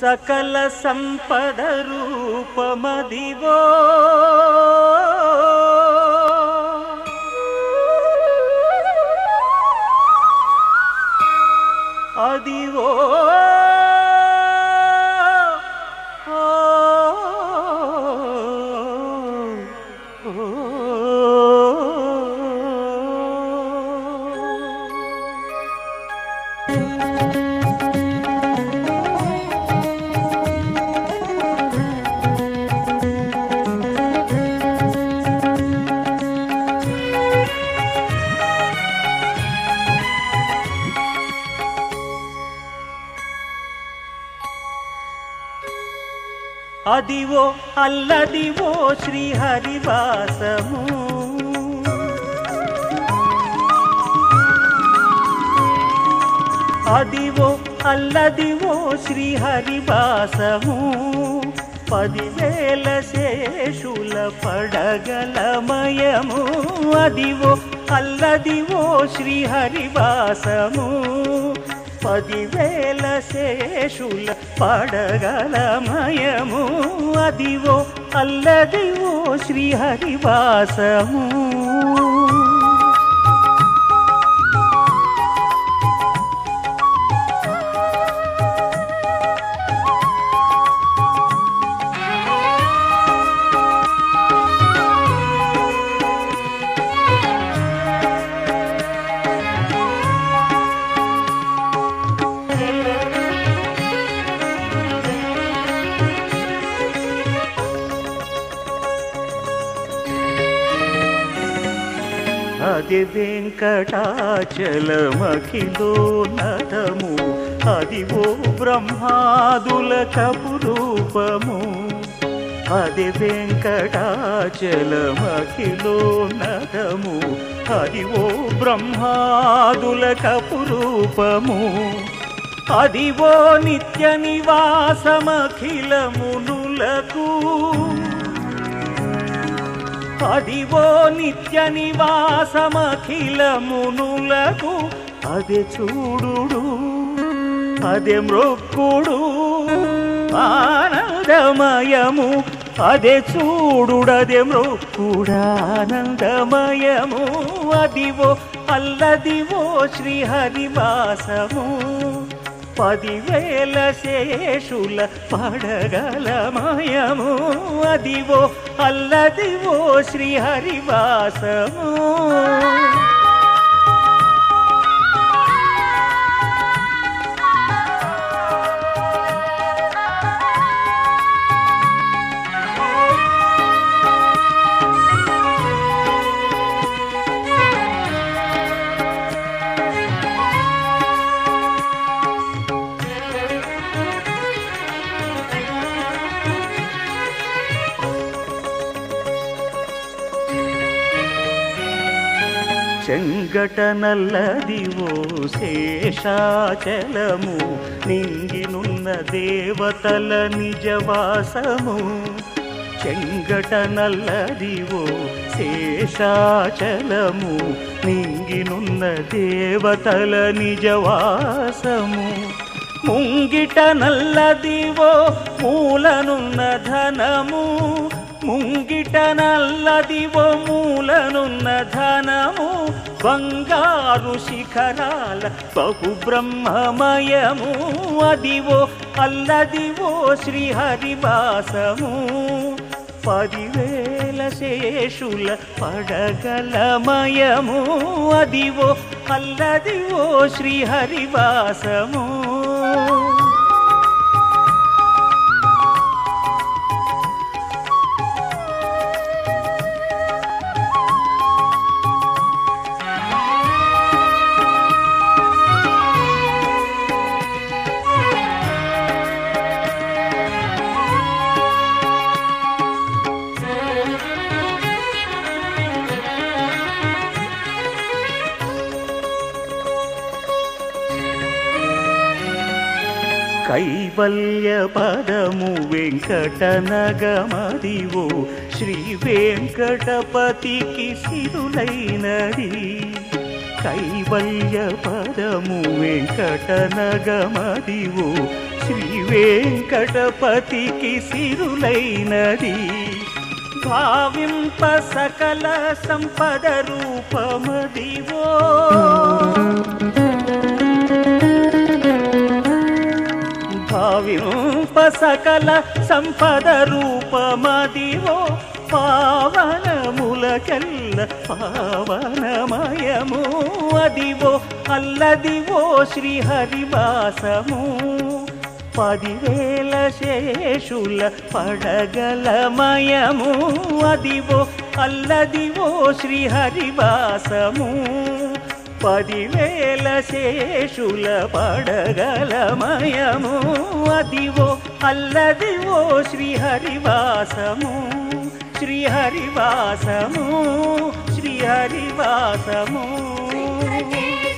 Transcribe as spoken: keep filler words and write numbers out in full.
సకల సంపద రూపమదివో అదివో అదివో అల్లదివో శ్రీహరివాసము అదివో అల్లదివో శ్రీహరివాసము పదివేల శేషుల పడగలమయము అదివో అల్లదివో శ్రీహరివాసము పదివేల శేషుల పడగలమయము అదివో అల్లదివో శ్రీహరివాసము అది వెంకటాచలమఖిలోన్నతము అదివో బ్రహ్మాదులకు రూపము అది వెంకటాచలమఖిలోన్నతము అదివో బ్రహ్మాదులకు రూపము అదివో నిత్య నివాసమఖిలమునులకు అదివో నిత్య నివాసమఖిలమునులకు అదే చూడుడు అదే మ్రొక్కుడు ఆనందమయము అదే చూడుడదే మ్రొక్కుడానందమయము అదివో అల్లదివో శ్రీహరివాసము పదివేల శేషుల పడగలమయము అదివో అల్లదివో శ్రీహరివాసము చెంగటనల్లదివో శేషాచలము నింగినున్న దేవతల నిజవాసము చెంగటనల్లదివో శేషాచలము నింగినున్న దేవతల నిజవాసము ముంగిట నల్లదివో మూలనున్న ధనము ముంగిట నల్లదివో మూలనున్న ధనము బంగారు శిఖరాల బహు బ్రహ్మమయము అదివో అల్లదివో శ్రీహరివాసము పదివేల శేషుల పడగలమయము అదివో అల్లదివో శ్రీహరివాసము కైవల్య పదము వెంకటనగమదివో శ్రీ వెంకటపతికి సిరులైనది కైవల్య పదము వెంకటనగమదివో శ్రీ వెంకటపతికి సిరులైనది భావింప సకల సంపద రూపమదివో భావింప సకల సంపద రూపమదివో పావనములకెల్ల పావనమయము అదివో అల్లదివో శ్రీహరివాసము పదివేల శేషుల పడగలమయము అదివో అల్లదివో శ్రీహరివాసము పదివేల శేషుల పడగలమయము అదివో అల్లదివో శ్రీహరివాసము శ్రీహరివాసము శ్రీహరివాసము.